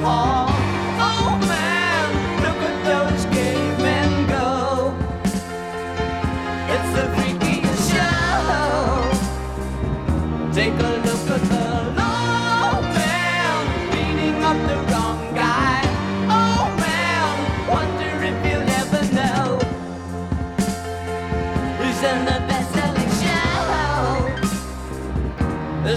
wall. Oh man, look at those cavemen go. It's the freakiest show. Take a